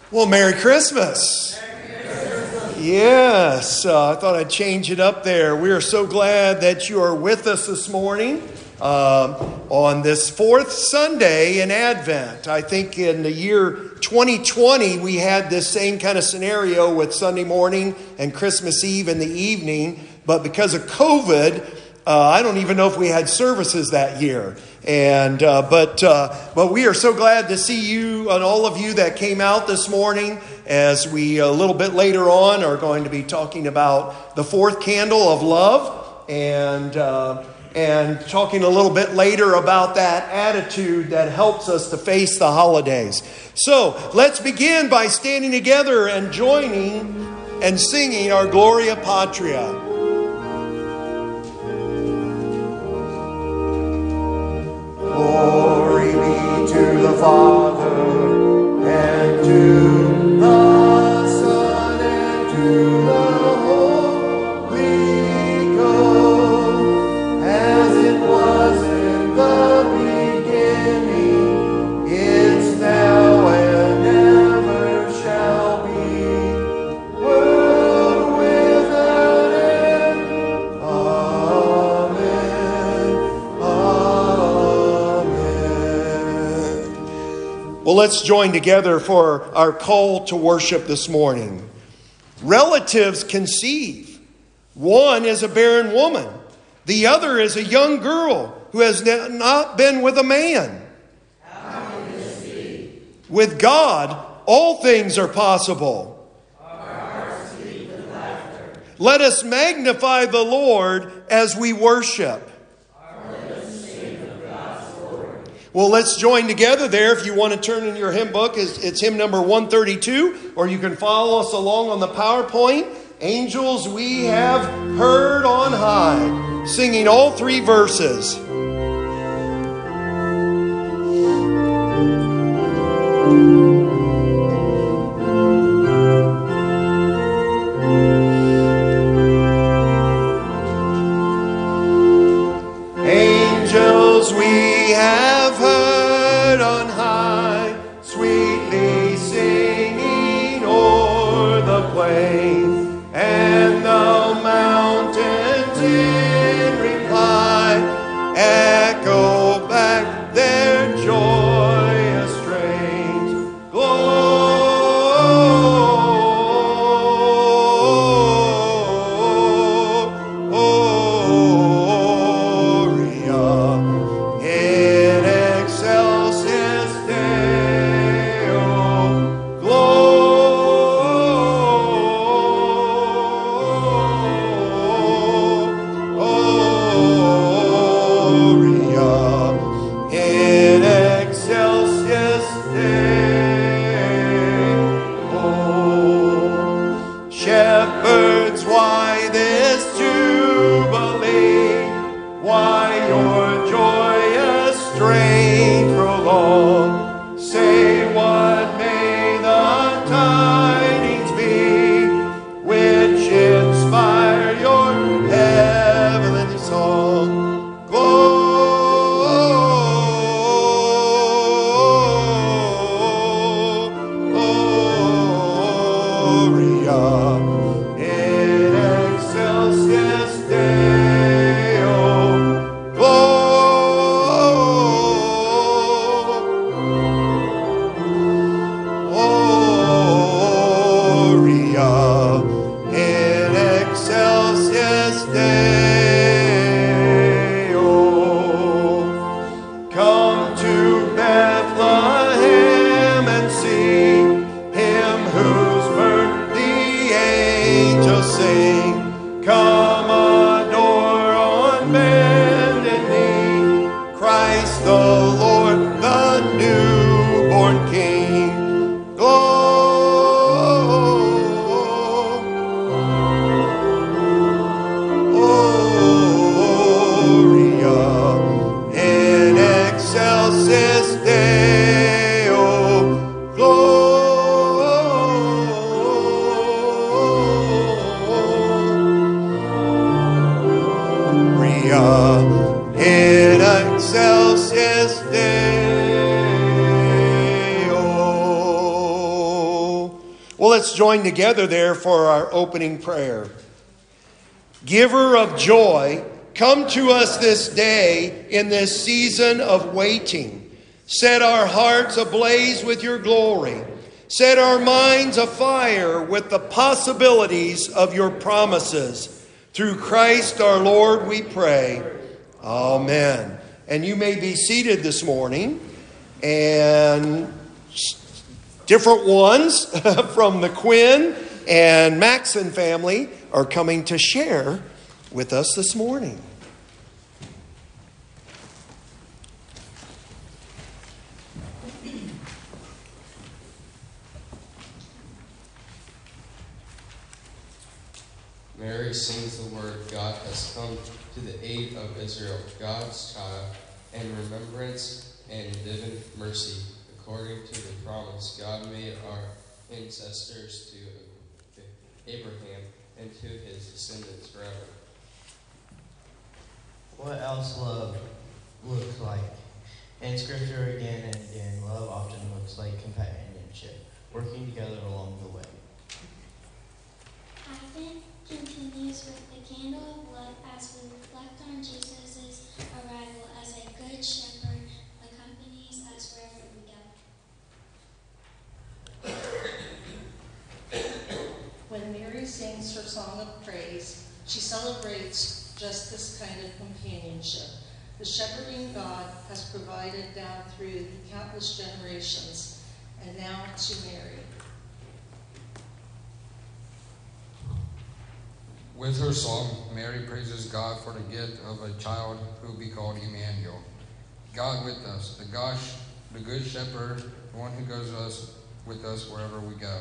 Well, Merry Christmas. Yes, I thought I'd change it up there. We are so glad that you are with us this morning on this fourth Sunday in Advent. I think in the year 2020, we had this same kind of scenario with Sunday morning and Christmas Eve in the evening. But because of COVID, I don't even know if we had services that year. But we are so glad to see you and all of you that came out this morning, as we a little bit later on are going to be talking about the fourth candle of love and talking a little bit later about that attitude that helps us to face the holidays. So let's begin by standing together and joining and singing our Gloria Patria. Glory be to the Father, and to the Son, and to the Holy Ghost, as it was in the beginning, is now, and ever shall be, world without end. Well, let's join together for our call to worship this morning. Relatives conceive. One is a barren woman. The other is a young girl who has not been with a man. How can this be? With God, all things are possible. Our hearts beat with laughter. Let us magnify the Lord as we worship. Well, let's join together there. If you want to turn in your hymn book, it's hymn number 132, or you can follow us along on the PowerPoint. Angels we have heard on high, singing all three verses. Angels we have heard on high, sweetly singing o'er the plain, and the mountains in reply echo back their joyous strains. Shepherds, why this jubilee? Why your joyous strain prolong? Say, what may the tidings be which inspire your heavenly song? In excelsis Deo. let's join together there for our opening prayer. Giver of joy, come to us this day in this season of waiting. Set our hearts ablaze with your glory. Set our minds afire with the possibilities of your promises. Through Christ our Lord we pray. Amen. And you may be seated this morning. And different ones from the Quinn and Maxon family are coming to share with us this morning. Mary sings the word, God has come to the aid of Israel, God's child, in remembrance and divine mercy, according to the promise God made our ancestors to Abraham and to his descendants forever. What else love looks like? In Scripture, again and again, love often looks like companionship, working together along the way. Advent continues with the candle of love as we reflect on Jesus' arrival as a good shepherd accompanies us wherever we go. When Mary sings her song of praise, she celebrates just this kind of companionship. The shepherding God has provided down through countless generations, and now to Mary. With her song, Mary praises God for the gift of a child who will be called Emmanuel. God with us, the good shepherd, the one who goes with us wherever we go.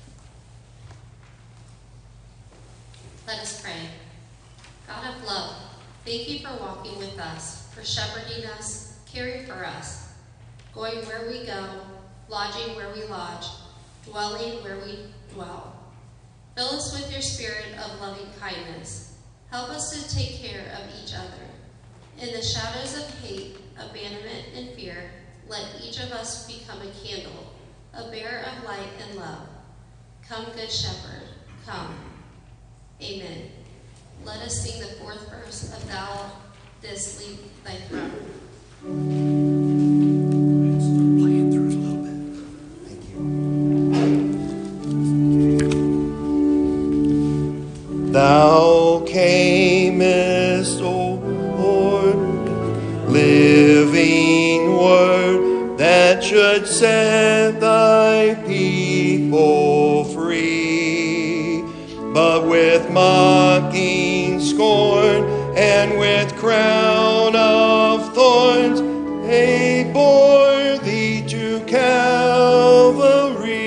Let us pray. God of love, thank you for walking with us, for shepherding us, caring for us, going where we go, lodging where we lodge, dwelling where we dwell. Fill us with your spirit of loving kindness. Help us to take care of each other. In the shadows of hate, abandonment, and fear, let each of us become a candle, a bearer of light and love. Come, Good Shepherd, come. Amen. Let us sing the fourth verse of Thou Didst Leave Thy Throne. Thou camest, O Lord, living word that should set thy people free. But with mocking scorn and with crown of thorns, they bore thee to Calvary.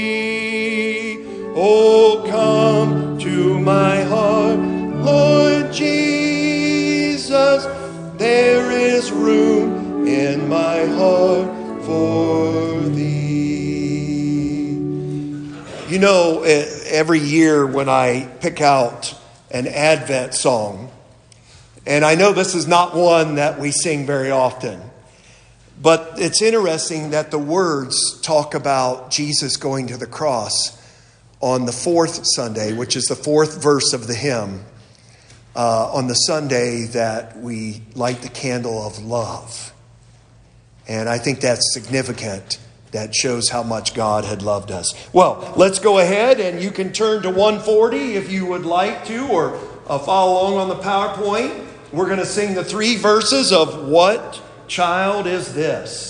Oh, come to my heart, Lord Jesus, there is room in my heart for thee. You know, every year when I pick out an Advent song, and I know this is not one that we sing very often, but it's interesting that the words talk about Jesus going to the cross on the fourth Sunday, which is the fourth verse of the hymn, on the Sunday that we light the candle of love. And I think that's significant. That shows how much God had loved us. Well, let's go ahead and you can turn to 140 if you would like to, or follow along on the PowerPoint. We're going to sing the three verses of What Child Is This?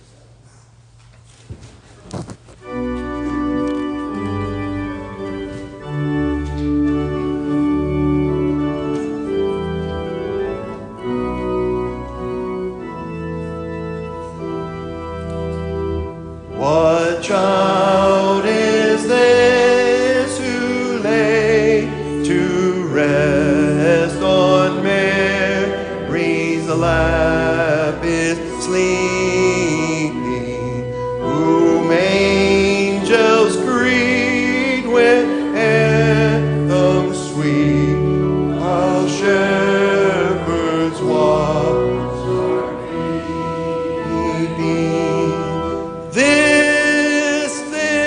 What child is this who lay to rest on Mary's lap is sleeping, whom angels greet with anthems sweet, while shepherds watch are keeping. This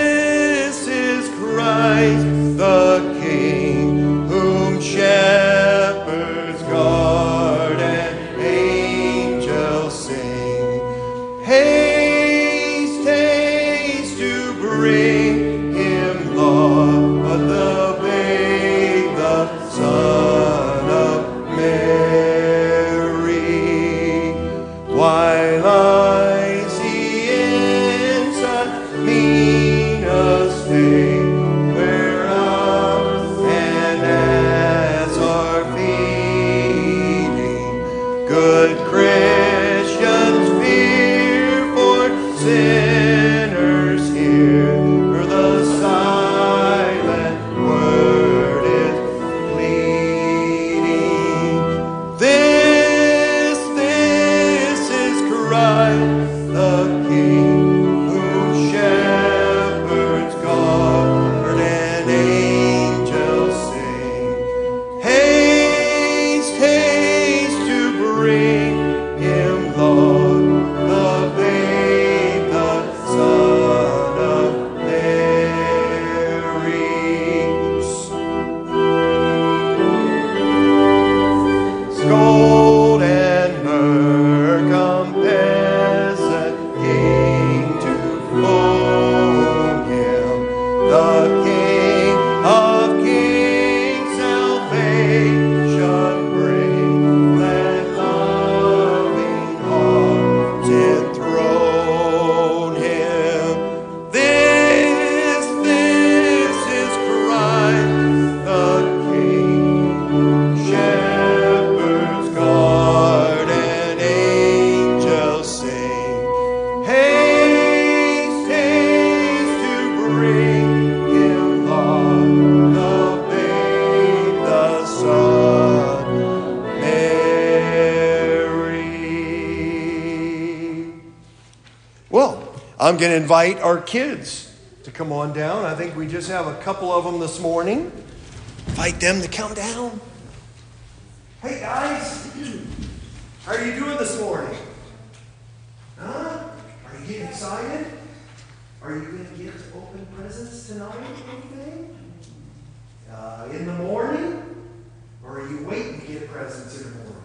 I'm going to invite our kids to come on down. I think we just have a couple of them this morning. Invite them to come down. Hey guys, how are you doing this morning? Huh? Are you getting excited? Are you going to get to open presents tonight or anything? In the morning? Or are you waiting to get presents in the morning?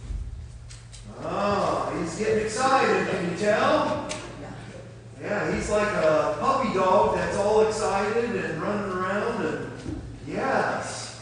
Oh, he's getting excited, can you tell? Yeah, he's like a puppy dog that's all excited and running around. And yes.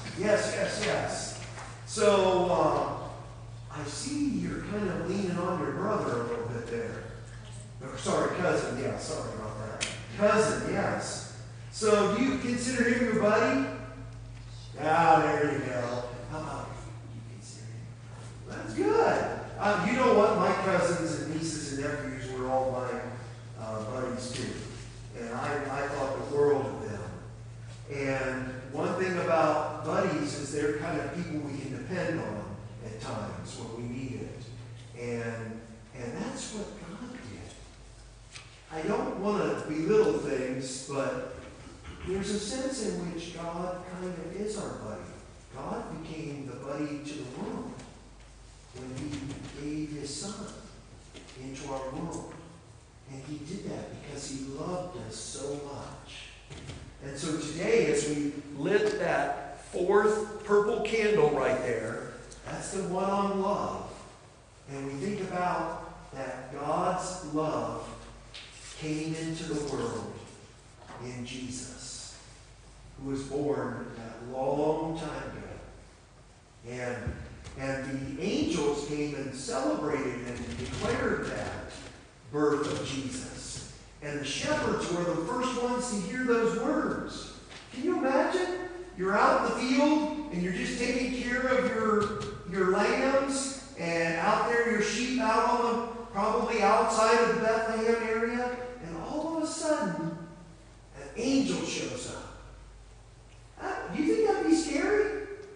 So, I see you're kind of leaning on your brother a little bit there. Oh, sorry, cousin. Yeah, sorry about that. Cousin, yes. So, do you consider him your buddy? Ah, there you go. How about you consider him? That's good. You know what? My cousins and nieces and nephews were all my buddies too. And I thought the world of them. And one thing about buddies is they're kind of people we can depend on at times when we need it. And that's what God did. I don't want to belittle things, but there's a sense in which God kind of is our buddy. God became the buddy to the world when he gave his son into our world. And he did that because he loved us so much. And so today, as we lit that fourth purple candle right there, that's the one on love. And we think about that God's love came into the world in Jesus, who was born that long time ago. And the angels came and celebrated and declared that birth of Jesus. And the shepherds were the first ones to hear those words. Can you imagine? You're out in the field and you're just taking care of your lambs, and out there your sheep out on the probably outside of the Bethlehem area, and all of a sudden an angel shows up. Do you think that'd be scary?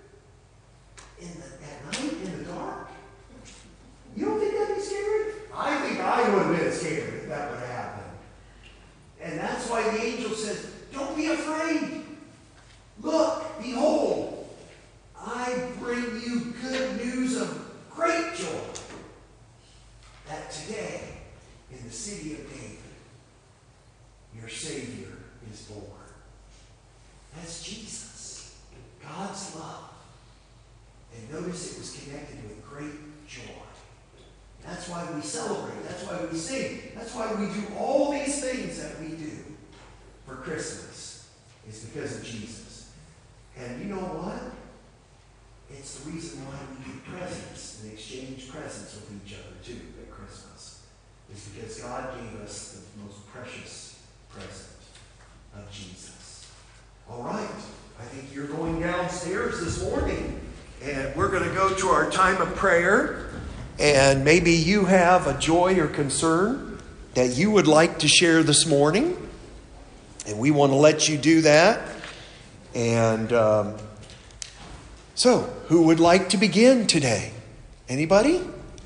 At night, in the dark? You don't think that'd be scary? I think I would have been scared if that would have happened. And that's why the angel says, don't be afraid. Look, behold, I bring you good news of great joy, that today, in the city of David, your Savior is born. That's Jesus, God's love. And notice it was connected with great joy. That's why we celebrate. That's why we sing. That's why we do all these things that we do for Christmas. It's because of Jesus. And you know what? It's the reason why we give presents and exchange presents with each other too at Christmas. It's because God gave us the most precious present of Jesus. All right. I think you're going downstairs this morning, and we're going to go to our time of prayer. And maybe you have a joy or concern that you would like to share this morning. And we want to let you do that. And so, who would like to begin today? Anybody?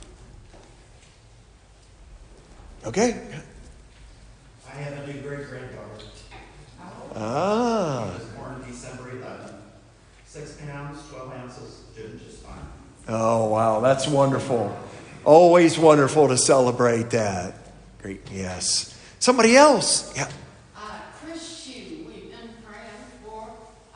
Okay. I have a new great-granddaughter. Ah. She was born December 11th. 6 pounds, 12 ounces, doing just fine. Oh, wow. That's wonderful. Always wonderful to celebrate that. Great. Yes. Somebody else. Yeah. Chris Shue, we've been praying for.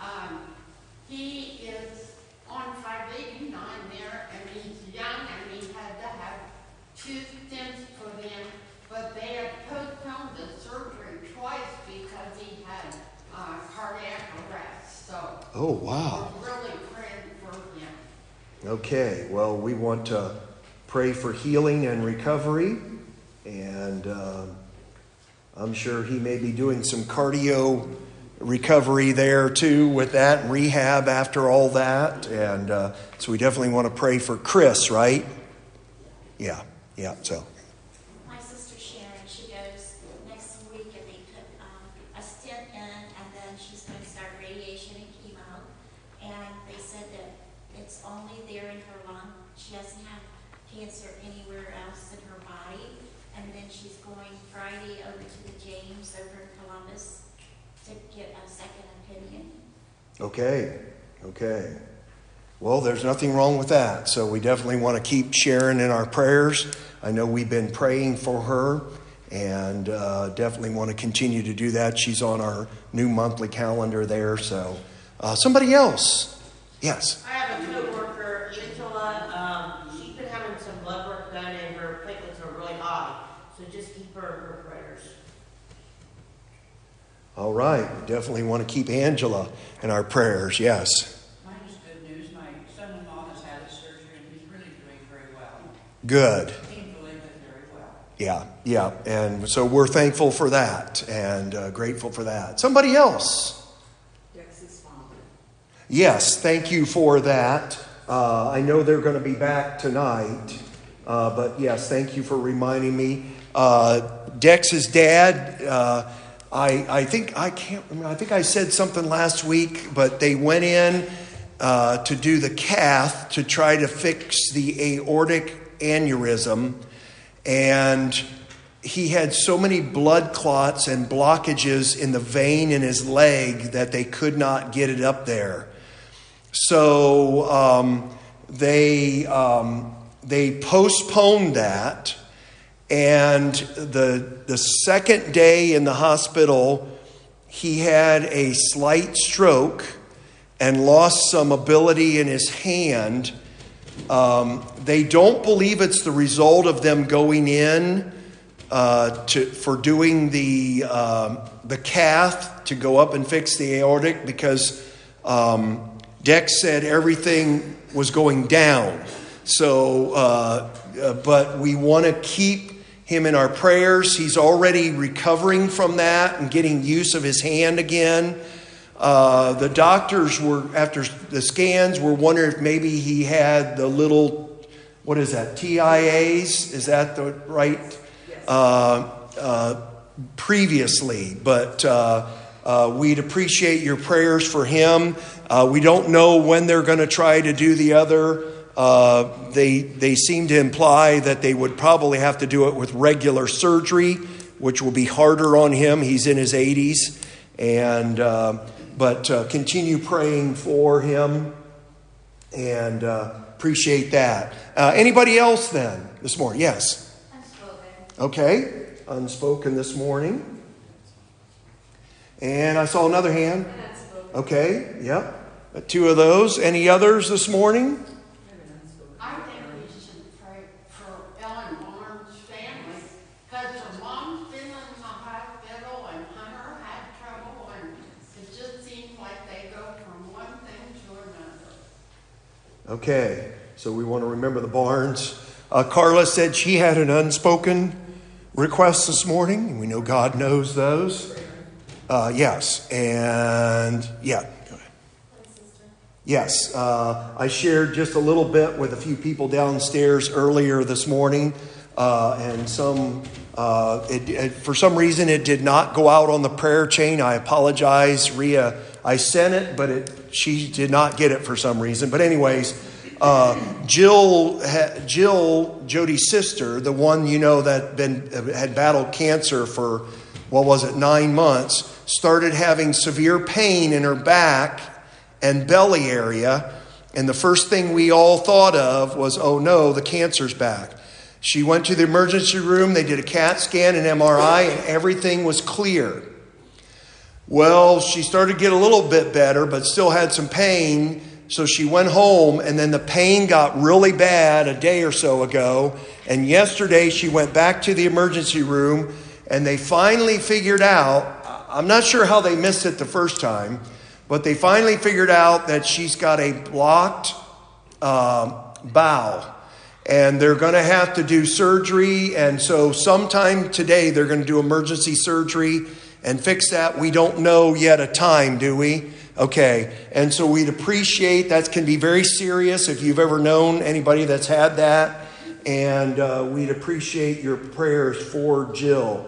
He is on 589 there, and he's young, and he had to have 2 stents put in, but they had postponed the surgery twice because he had cardiac arrest. So, Oh, wow. we're really praying for him. Okay. Well, we want to pray for healing and recovery. And I'm sure he may be doing some cardio recovery there too with that, and rehab after all that. And so we definitely want to pray for Chris, right? Yeah. So. My sister Sharon, she goes next week, and they put a stent in, and then she's going to start radiation and chemo. And they said that it's only there in her lung. She doesn't have cancer anywhere else in her body. and then she's going Friday over to the James over in Columbus to get a second opinion. Okay. Well, there's nothing wrong with that. So we definitely want to keep Sharon in our prayers. I know we've been praying for her, and definitely want to continue to do that. She's on our new monthly calendar there. So somebody else. Yes. I have a co-worker, Angela. She's been having some blood work done, and her platelets are really high. So just keep her in her prayers. All right. We definitely want to keep Angela in our prayers. Yes. Mine is good news. My son-in-law has had his surgery, and he's really doing very well. Good. He can live it very well. Yeah. And so we're thankful for that and grateful for that. Somebody else. Dex's father. Yes, thank you for that. I know they're going to be back tonight. But yes, thank you for reminding me. Dex's dad, I think I said something last week, but they went in to do the cath to try to fix the aortic aneurysm, and he had so many blood clots and blockages in the vein in his leg that they could not get it up there. So they postponed that. And the second day in the hospital, he had a slight stroke and lost some ability in his hand. They don't believe it's the result of them going in for doing the cath to go up and fix the aortic, because Dex said everything was going down. So, but we want to keep him in our prayers. He's already recovering from that and getting use of his hand again. The doctors were, after the scans, were wondering if maybe he had the little, what is that, TIAs? Is that the right? Previously. But we'd appreciate your prayers for him. We don't know when they're going to try to do the other. They seem to imply that they would probably have to do it with regular surgery, which will be harder on him. He's in his 80s, but continue praying for him, and appreciate that. Anybody else then this morning? Yes. Unspoken. Okay, unspoken this morning. And I saw another hand. Okay, yep. 2 of those. Any others this morning? I think we should pray for Ellen Barnes' family, because her mom's been in the hospital and Hunter had trouble, and it just seems like they go from one thing to another. Okay, so we want to remember the Barnes. Carla said she had an unspoken request this morning, and we know God knows those. Yes, and yeah. Yes, I shared just a little bit with a few people downstairs earlier this morning, and for some reason it did not go out on the prayer chain. I apologize, Rhea. I sent it, but she did not get it for some reason. But anyways, Jill, Jody's sister, the one that had battled cancer for 9 months, started having severe pain in her back and belly area. And the first thing we all thought of was, oh no, the cancer's back. She went to the emergency room. They did a CAT scan and MRI, and everything was clear. Well, she started to get a little bit better, but still had some pain. So she went home, and then the pain got really bad a day or so ago. And yesterday she went back to the emergency room, and they finally figured out, I'm not sure how they missed it the first time, but they finally figured out that she's got a blocked bowel, and they're going to have to do surgery. And so sometime today they're going to do emergency surgery and fix that. We don't know yet a time, do we? Okay. And so we'd appreciate, that can be very serious if you've ever known anybody that's had that. And we'd appreciate your prayers for Jill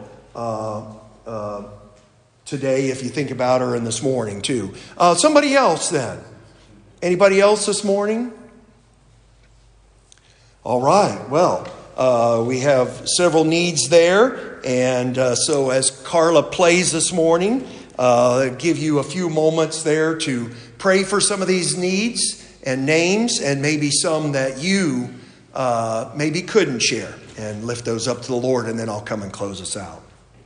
today, if you think about her, and this morning too. Somebody else then. Anybody else this morning? All right. Well, We have several needs there. And so as Carla plays this morning, give you a few moments there to pray for some of these needs and names, and maybe some that you maybe couldn't share, and lift those up to the Lord, and then I'll come and close us out.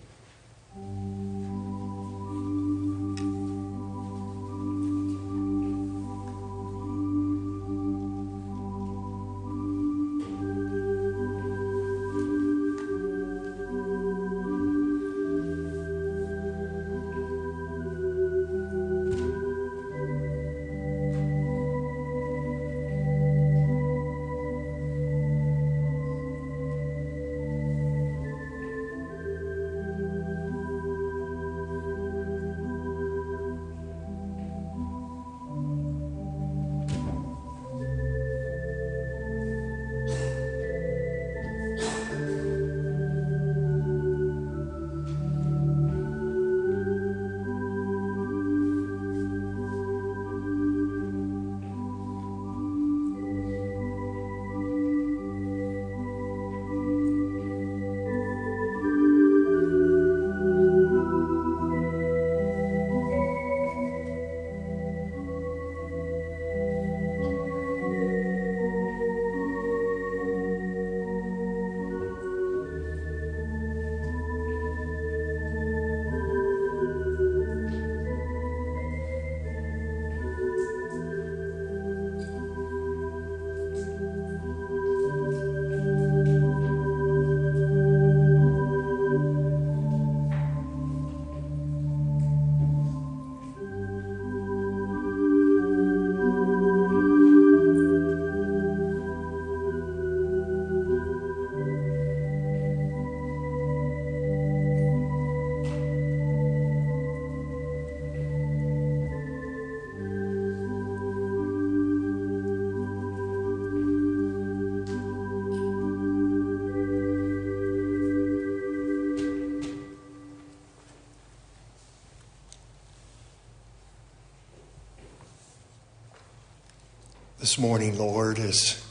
This morning, Lord, as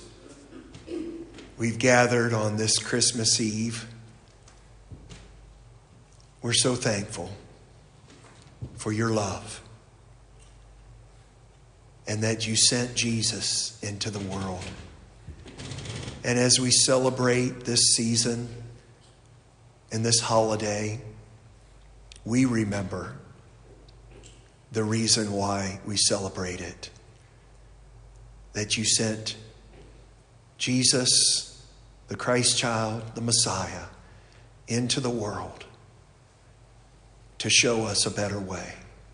we've gathered on this Christmas Eve, we're so thankful for your love and that you sent Jesus into the world. And as we celebrate this season and this holiday, we remember the reason why we celebrate it. That you sent Jesus, the Christ child, the Messiah, into the world to show us a better way.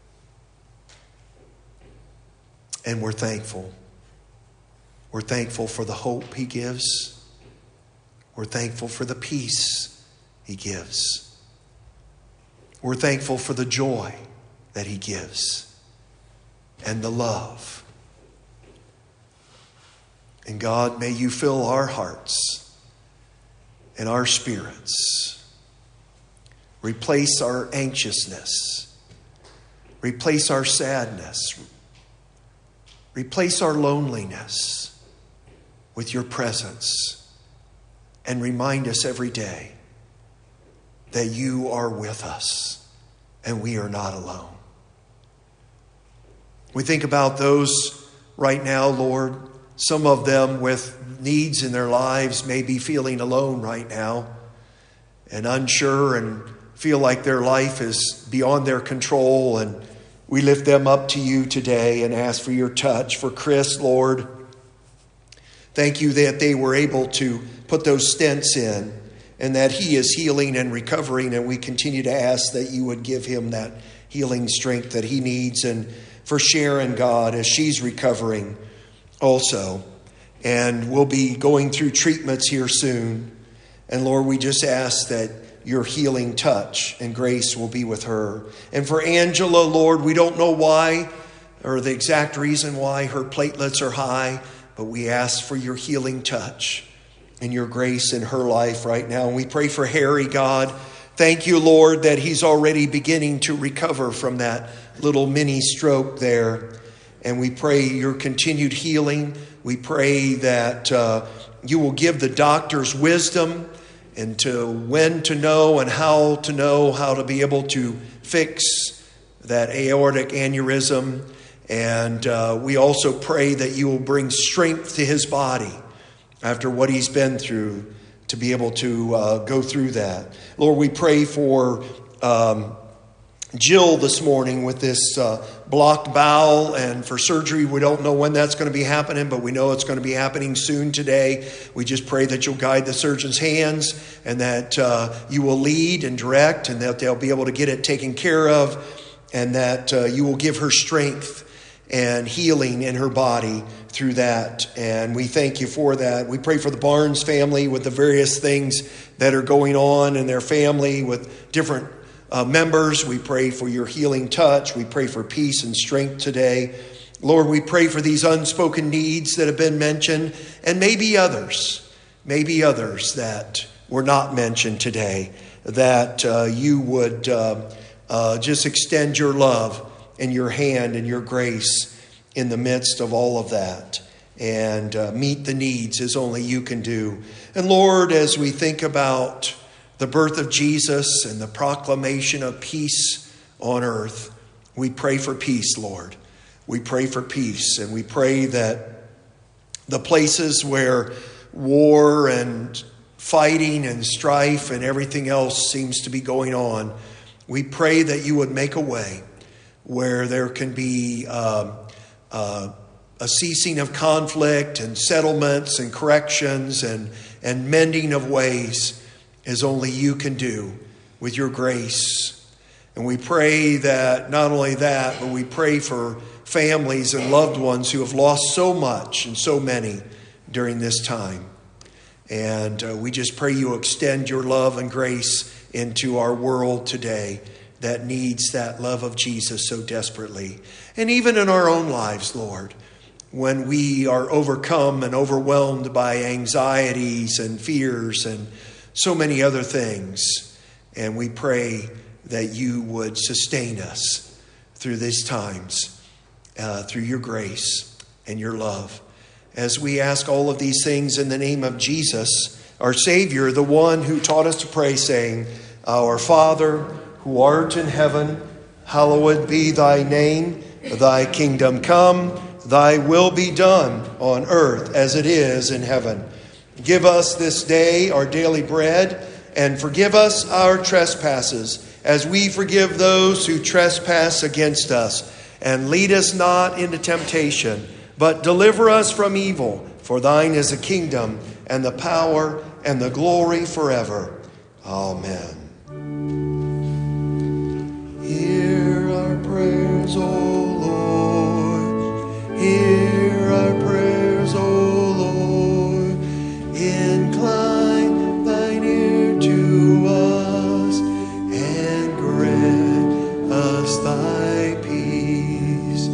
And we're thankful. We're thankful for the hope he gives. We're thankful for the peace he gives. We're thankful for the joy that he gives and the love. And God, may you fill our hearts and our spirits. Replace our anxiousness. Replace our sadness. Replace our loneliness with your presence. And remind us every day that you are with us and we are not alone. We think about those right now, Lord. Some of them with needs in their lives may be feeling alone right now and unsure and feel like their life is beyond their control. And we lift them up to you today and ask for your touch. For Chris, Lord, thank you that they were able to put those stents in and that he is healing and recovering. And we continue to ask that you would give him that healing strength that he needs. And for Sharon, God, as she's recovering also, and we'll be going through treatments here soon. And Lord, we just ask that your healing touch and grace will be with her. And for Angela, Lord, we don't know why or the exact reason why her platelets are high, but we ask for your healing touch and your grace in her life right now. And we pray for Harry, God. Thank you, Lord, that he's already beginning to recover from that little mini stroke there. And we pray your continued healing. We pray that you will give the doctors wisdom and to when to know and how to be able to fix that aortic aneurysm. And we also pray that you will bring strength to his body after what he's been through to be able to go through that. Lord, we pray for Jill this morning with this blocked bowel, and for surgery. We don't know when that's going to be happening, but we know it's going to be happening soon today. We just pray that you'll guide the surgeon's hands and that you will lead and direct, and that they'll be able to get it taken care of, and that you will give her strength and healing in her body through that. And we thank you for that. We pray for the Barnes family with the various things that are going on in their family with different members. We pray for your healing touch. We pray for peace and strength today. Lord, we pray for these unspoken needs that have been mentioned, and maybe others that were not mentioned today, that you would just extend your love and your hand and your grace in the midst of all of that, and meet the needs as only you can do. And Lord, as we think about the birth of Jesus and the proclamation of peace on earth, we pray for peace, Lord. We pray for peace, and we pray that the places where war and fighting and strife and everything else seems to be going on, we pray that you would make a way where there can be a ceasing of conflict and settlements and corrections and mending of ways as only you can do with your grace. And we pray that not only that, but we pray for families and loved ones who have lost so much and so many during this time. And we just pray you extend your love and grace into our world today that needs that love of Jesus so desperately. And even in our own lives, Lord, when we are overcome and overwhelmed by anxieties and fears and so many other things. And we pray that you would sustain us through these times, through your grace and your love. As we ask all of these things in the name of Jesus, our Savior, the one who taught us to pray, saying, Our Father, who art in heaven, hallowed be thy name. Thy kingdom come, thy will be done on earth as it is in heaven. Give us this day our daily bread, and forgive us our trespasses, as we forgive those who trespass against us. And lead us not into temptation, but deliver us from evil. For thine is the kingdom, and the power, and the glory forever. Amen. Hear our prayers, O Lord. Hear our prayers, O Lord. Incline thine ear to us, and grant us thy peace.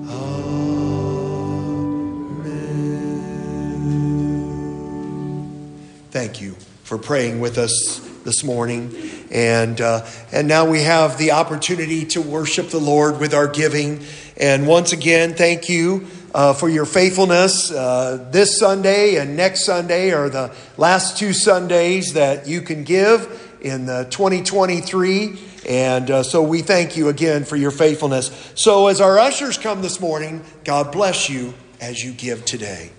Amen. Thank you for praying with us this morning. And now we have the opportunity to worship the Lord with our giving. And once again, thank you for your faithfulness. This Sunday and next Sunday are the last 2 Sundays that you can give in 2023. And so we thank you again for your faithfulness. So as our ushers come this morning, God bless you as you give today.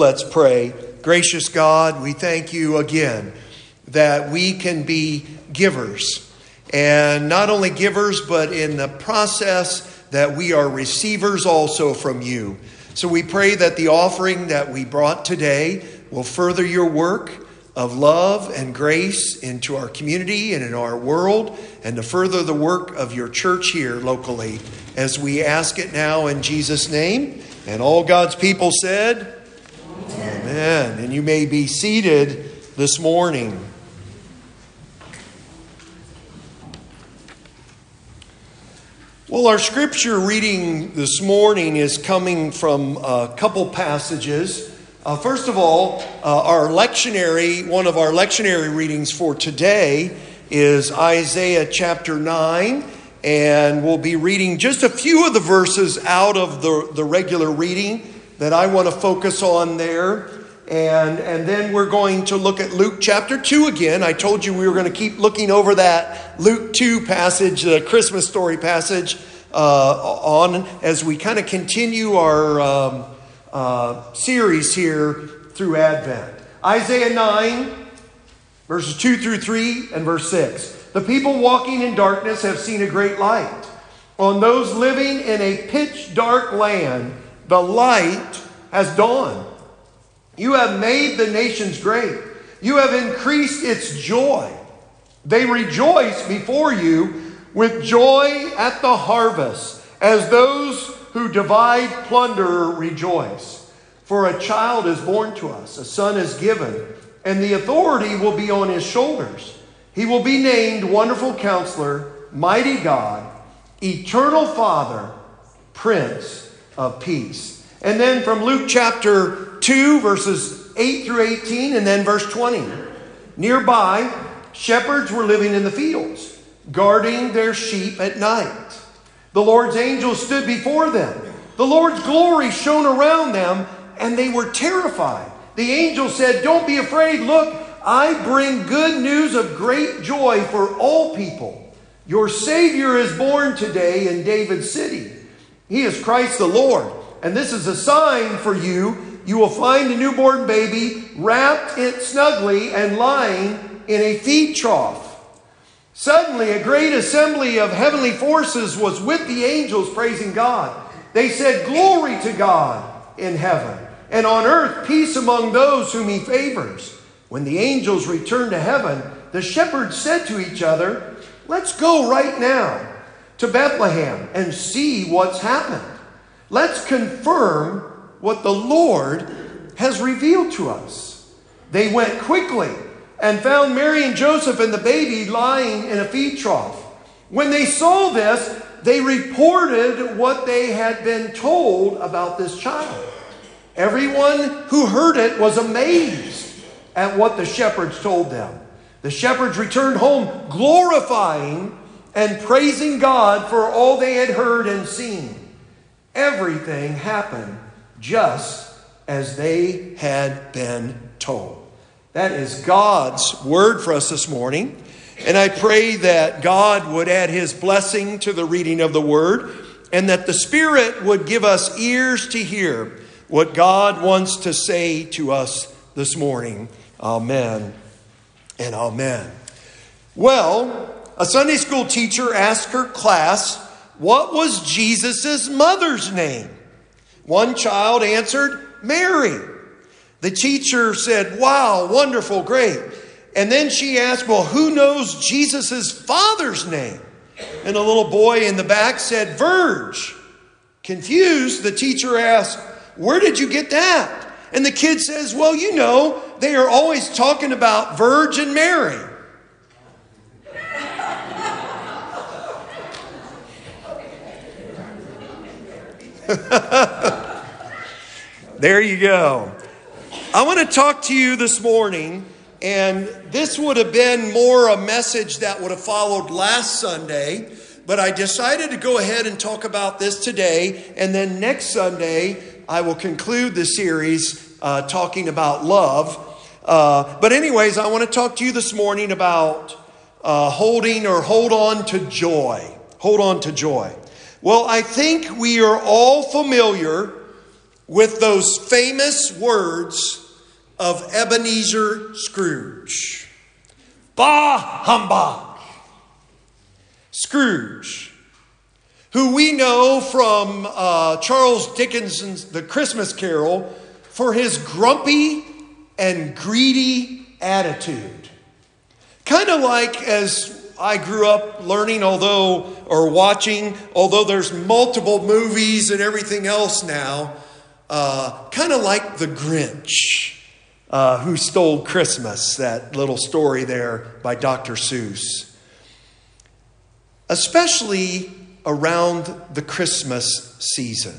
let's pray. Gracious God, we thank you again that we can be givers. And not only givers, but in the process that we are receivers also from you. So we pray that the offering that we brought today will further your work of love and grace into our community and in our world, and to further the work of your church here locally, as we ask it now in Jesus' name. And all God's people said, Amen. And you may be seated this morning. Well, our scripture reading this morning is coming from a couple passages. First of all, one of our lectionary readings for today is Isaiah chapter 9, and we'll be reading just a few of the verses out of the regular reading that I want to focus on there. And then we're going to look at Luke chapter 2 again. I told you we were going to keep looking over that Luke 2 passage, the Christmas story passage, on as we kind of continue our series here through Advent. Isaiah 9, verses 2 through 3 and verse 6. The people walking in darkness have seen a great light. On those living in a pitch dark land, the light has dawned. You have made the nations great. You have increased its joy. They rejoice before you with joy at the harvest, as those who divide plunder rejoice. For a child is born to us, a son is given, and the authority will be on his shoulders. He will be named Wonderful Counselor, Mighty God, Eternal Father, Prince of Peace. And then from Luke chapter 2, verses 8 through 18, and then verse 20. Nearby, shepherds were living in the fields, guarding their sheep at night. The Lord's angels stood before them. The Lord's glory shone around them, and they were terrified. The angel said, "Don't be afraid. Look, I bring good news of great joy for all people. Your Savior is born today in David's city. He is Christ the Lord. And this is a sign for you. You will find a newborn baby wrapped snugly and lying in a feed trough." Suddenly, a great assembly of heavenly forces was with the angels praising God. They said, "Glory to God in heaven, and on earth peace among those whom he favors." When the angels returned to heaven, the shepherds said to each other, "Let's go right now to Bethlehem and see what's happened. Let's confirm what the Lord has revealed to us." They went quickly and found Mary and Joseph and the baby lying in a feed trough. When they saw this, they reported what they had been told about this child. Everyone who heard it was amazed at what the shepherds told them. The shepherds returned home glorifying and praising God for all they had heard and seen. Everything happened just as they had been told. That is God's word for us this morning. And I pray that God would add his blessing to the reading of the word, and that the Spirit would give us ears to hear what God wants to say to us this morning. Amen and amen. Well, a Sunday school teacher asked her class, what was Jesus' mother's name? One child answered, Mary. The teacher said, wow, wonderful, great. And then she asked, well, who knows Jesus' father's name? And a little boy in the back said, Verge. Confused, the teacher asked, where did you get that? And the kid says, well, you know, they are always talking about Virgin Mary. There you go. I want to talk to you this morning, and this would have been more a message that would have followed last Sunday, but I decided to go ahead and talk about this today, and then next Sunday I will conclude the series talking about love. But anyways, I want to talk to you this morning about hold on to joy. Hold on to joy. Well, I think we are all familiar with those famous words of Ebenezer Scrooge. Bah humbug! Scrooge, who we know from Charles Dickens's The Christmas Carol for his grumpy and greedy attitude. Kind of like as I grew up learning, although there's multiple movies and everything else now, kind of like The Grinch, Who Stole Christmas, that little story there by Dr. Seuss. Especially around the Christmas season.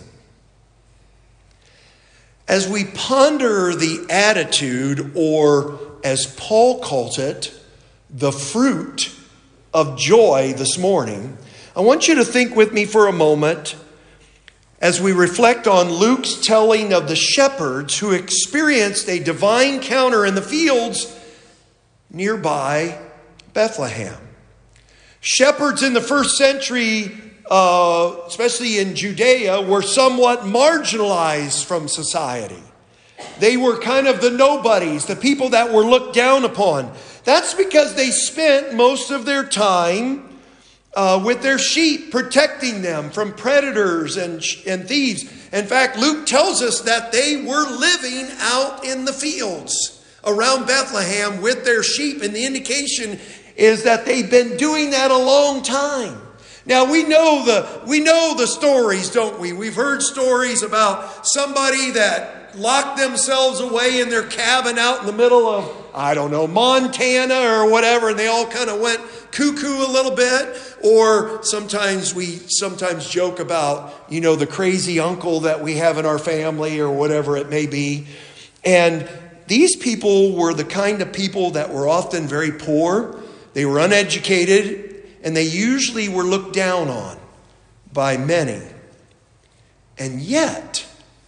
As we ponder the attitude, or as Paul calls it, the fruit of joy this morning, I want you to think with me for a moment as we reflect on Luke's telling of the shepherds who experienced a divine encounter in the fields nearby Bethlehem. Shepherds in the first century, especially in Judea, were somewhat marginalized from society. They were kind of the nobodies, the people that were looked down upon. That's because they spent most of their time with their sheep, protecting them from predators and thieves. In fact, Luke tells us that they were living out in the fields around Bethlehem with their sheep. And the indication is that they've been doing that a long time. Now, we know the stories, don't we? We've heard stories about somebody that locked themselves away in their cabin out in the middle of, Montana or whatever, and they all kind of went cuckoo a little bit. Or sometimes we joke about, the crazy uncle that we have in our family or whatever it may be. And these people were the kind of people that were often very poor. They were uneducated, and they usually were looked down on by many. And yet,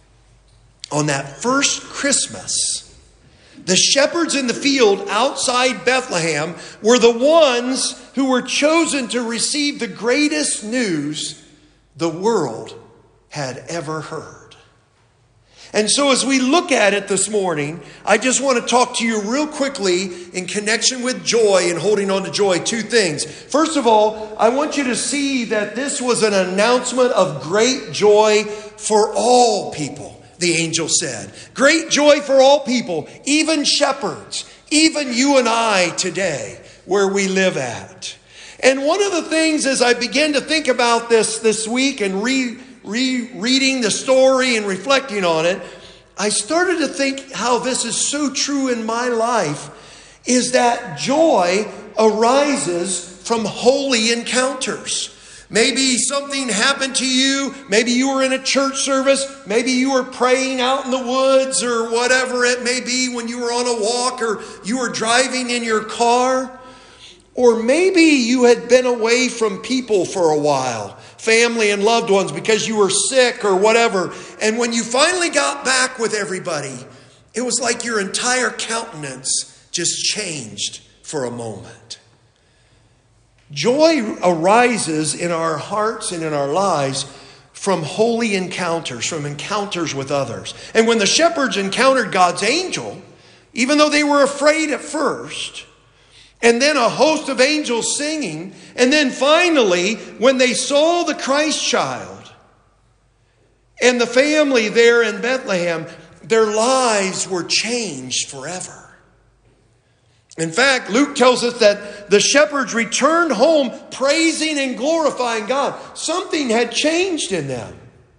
on that first Christmas, the shepherds in the field outside Bethlehem were the ones who were chosen to receive the greatest news the world had ever heard. And so as we look at it this morning, I just want to talk to you real quickly in connection with joy and holding on to joy. Two things. First of all, I want you to see that this was an announcement of great joy for all people. The angel said, great joy for all people, even shepherds, even you and I today, where we live at. And one of the things as I began to think about this week and reading the story and reflecting on it, I started to think how this is so true in my life, is that joy arises from holy encounters. Maybe something happened to you. Maybe you were in a church service. Maybe you were praying out in the woods or whatever it may be when you were on a walk, or you were driving in your car. Or maybe you had been away from people for a while, family and loved ones, because you were sick or whatever. And when you finally got back with everybody, it was like your entire countenance just changed for a moment. Joy arises in our hearts and in our lives from holy encounters, from encounters with others. And when the shepherds encountered God's angel, even though they were afraid at first, and then a host of angels singing, and then finally, when they saw the Christ child and the family there in Bethlehem, their lives were changed forever. In fact, Luke tells us that the shepherds returned home praising and glorifying God. Something had changed in them.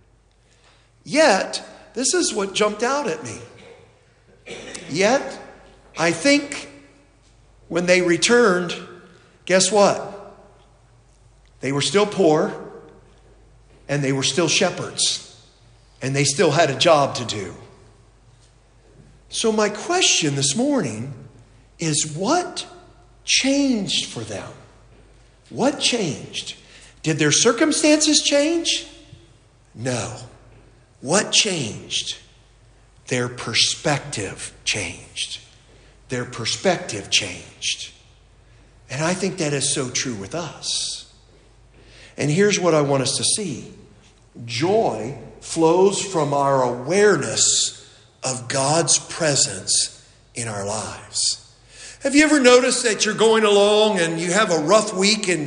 Yet, this is what jumped out at me. Yet, I think when they returned, guess what? They were still poor, and they were still shepherds, and they still had a job to do. So my question this morning is, what changed for them? What changed? Did their circumstances change? No. What changed? Their perspective changed. Their perspective changed. And I think that is so true with us. And here's what I want us to see. Joy flows from our awareness of God's presence in our lives. Have you ever noticed that you're going along and you have a rough week in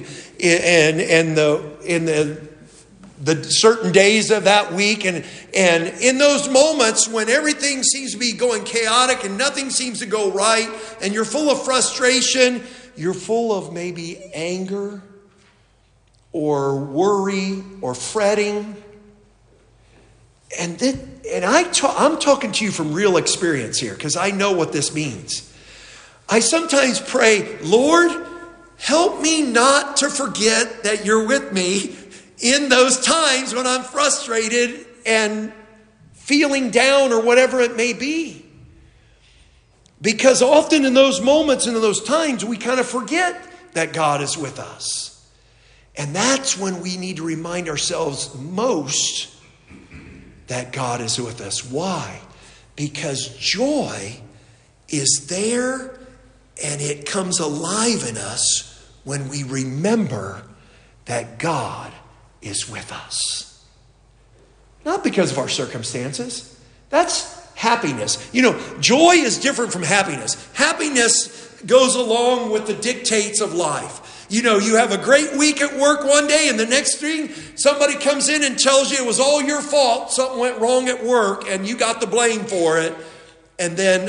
the certain days of that week, and in those moments when everything seems to be going chaotic and nothing seems to go right, and you're full of frustration, you're full of maybe anger or worry or fretting, and I'm talking to you from real experience here, because I know what this means. I sometimes pray, Lord, help me not to forget that you're with me in those times when I'm frustrated and feeling down or whatever it may be. Because often in those moments and in those times, we kind of forget that God is with us. And that's when we need to remind ourselves most that God is with us. Why? Because joy is there, and it comes alive in us when we remember that God is with us. Not because of our circumstances. That's happiness. Joy is different from happiness. Happiness goes along with the dictates of life. You have a great week at work one day, and the next thing, somebody comes in and tells you it was all your fault. Something went wrong at work, and you got the blame for it. And then,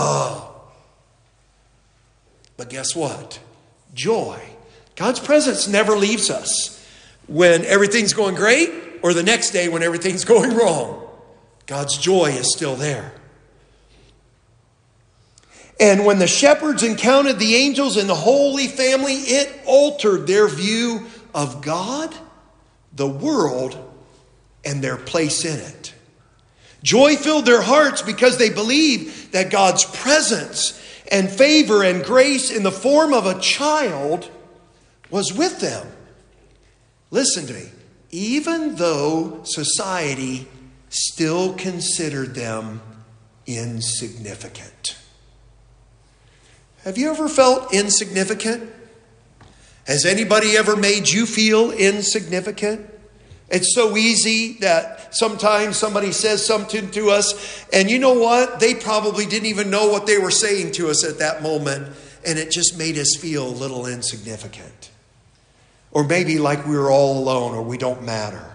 But guess what? Joy. God's presence never leaves us when everything's going great or the next day when everything's going wrong. God's joy is still there. And when the shepherds encountered the angels and the Holy Family, it altered their view of God, the world, and their place in it. Joy filled their hearts because they believed that God's presence and favor and grace in the form of a child was with them. Listen to me. Even though society still considered them insignificant. Have you ever felt insignificant? Has anybody ever made you feel insignificant? It's so easy that sometimes somebody says something to us, and you know what? They probably didn't even know what they were saying to us at that moment, and it just made us feel a little insignificant. Or maybe like we were all alone or we don't matter.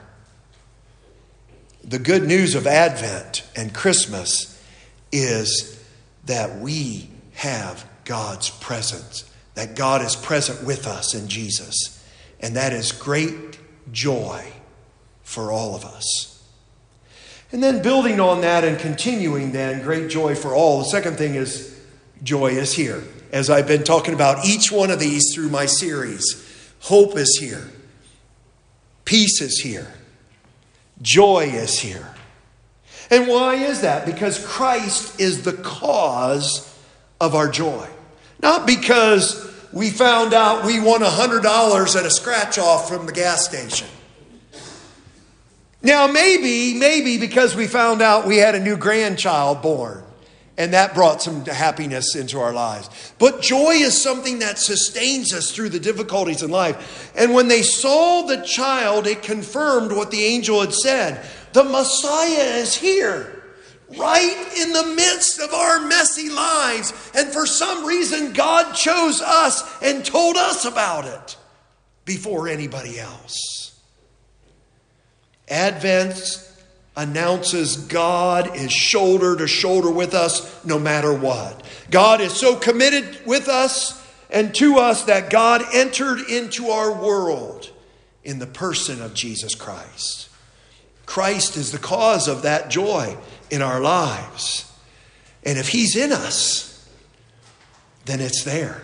The good news of Advent and Christmas is that we have God's presence, that God is present with us in Jesus. And that is great joy for all of us. And then building on that and continuing then, great joy for all. The second thing is joy is here. As I've been talking about each one of these through my series, hope is here. Peace is here. Joy is here. And why is that? Because Christ is the cause of our joy. Not because we found out we won $100 at a scratch-off from the gas station. Now, maybe because we found out we had a new grandchild born, and that brought some happiness into our lives. But joy is something that sustains us through the difficulties in life. And when they saw the child, it confirmed what the angel had said. The Messiah is here, right in the midst of our messy lives. And for some reason, God chose us and told us about it before anybody else. Advent announces God is shoulder to shoulder with us no matter what. God is so committed with us and to us that God entered into our world in the person of Jesus Christ. Christ is the cause of that joy in our lives. And if He's in us, then it's there.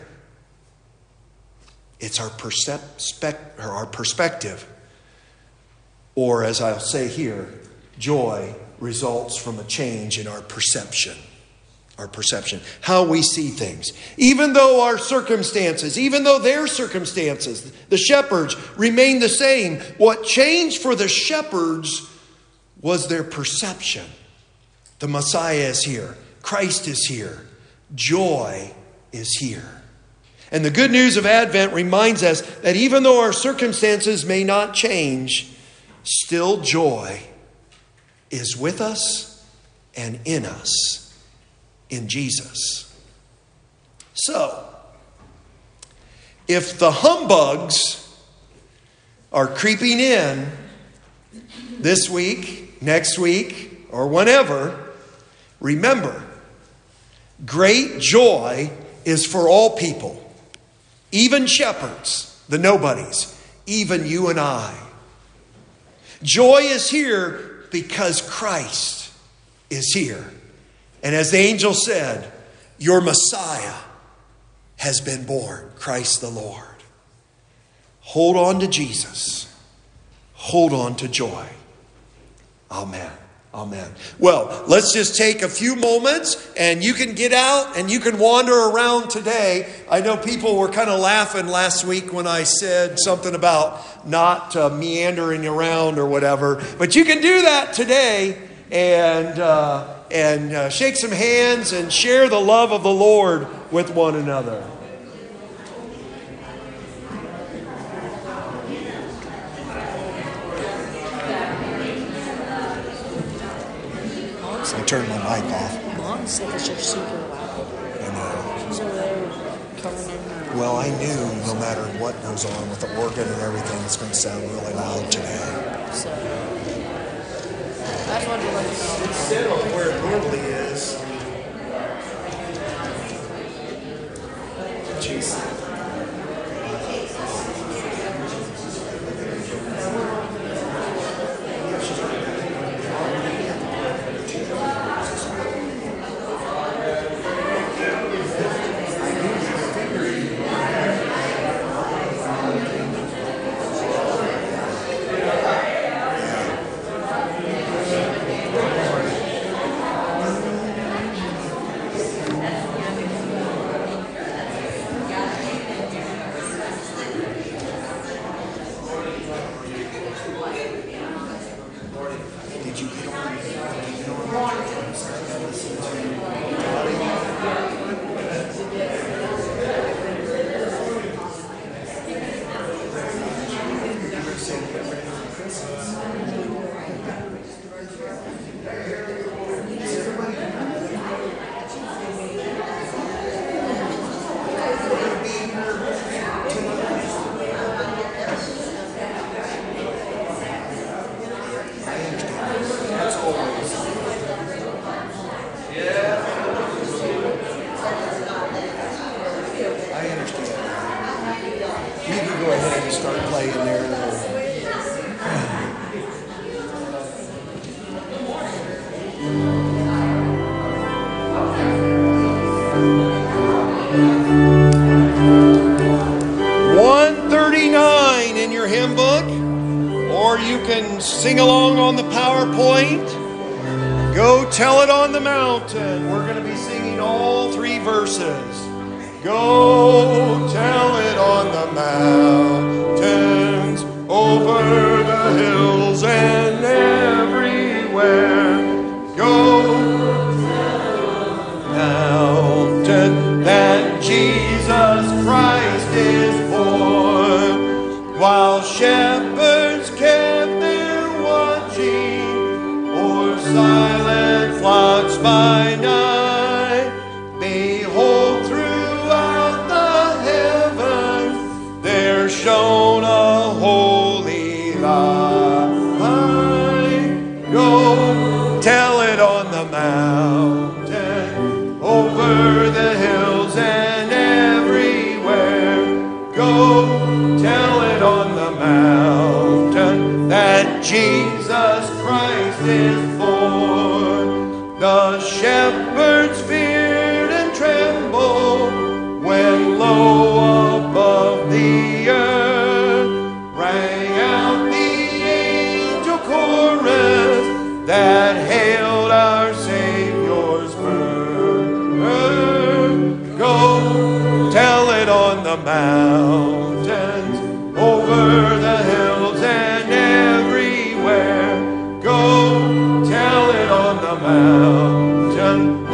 It's our perspective. Or as I'll say here, joy results from a change in our perception. Our perception. How we see things. Even though our circumstances, even though their circumstances, the shepherds, remain the same, what changed for the shepherds was their perception. The Messiah is here. Christ is here. Joy is here. And the good news of Advent reminds us that even though our circumstances may not change, still joy is with us and in us in Jesus. So, if the humbugs are creeping in this week, next week, or whenever, remember, great joy is for all people, even shepherds, the nobodies, even you and I. Joy is here because Christ is here. And as the angel said, your Messiah has been born, Christ the Lord. Hold on to Jesus. Hold on to joy. Amen. Amen. Well, let's just take a few moments and you can get out and you can wander around today. I know people were kind of laughing last week when I said something about not meandering around or whatever. But you can do that today and shake some hands and share the love of the Lord with one another. I turned my mic off. Mom said that you're super loud. I know. She's over there covering her. Well, I knew no matter what goes on with the organ and everything, it's going to sound really loud today. So, I just wanted to let you know. Instead of where it normally is. Jesus. Sing along on the PowerPoint. Go tell it on the mountain. We're going to be singing all three verses. Go tell it on the mountains, over the hills and everywhere. Go tell the mountain that Jesus Christ is born, while shepherds kept silent flocks by night. Behold, throughout the heavens there shone a holy light. Go tell it on the mountain, over the hills and everywhere. Go tell it on the mountain that Jesus Christ is born. The shepherds feared and trembled when low above the earth rang out the angel chorus that hailed our Savior's birth. Go tell it on the mountains, over the hills and everywhere. Go tell it on the mountain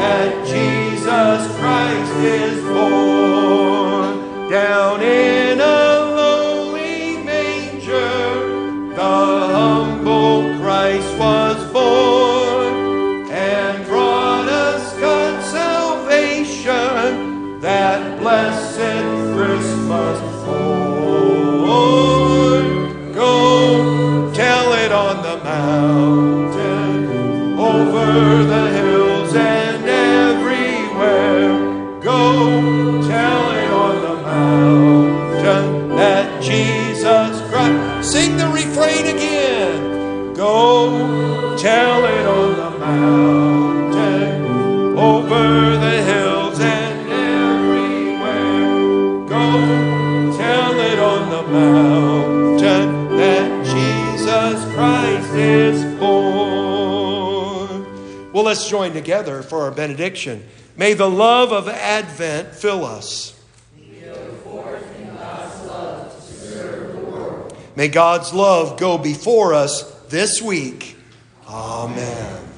refrain again. Go tell it on the mountain, over the hills and everywhere. Go tell it on the mountain that Jesus Christ is born. Well, let's join together for our benediction. May the love of Advent fill us. May God's love go before us this week. Amen.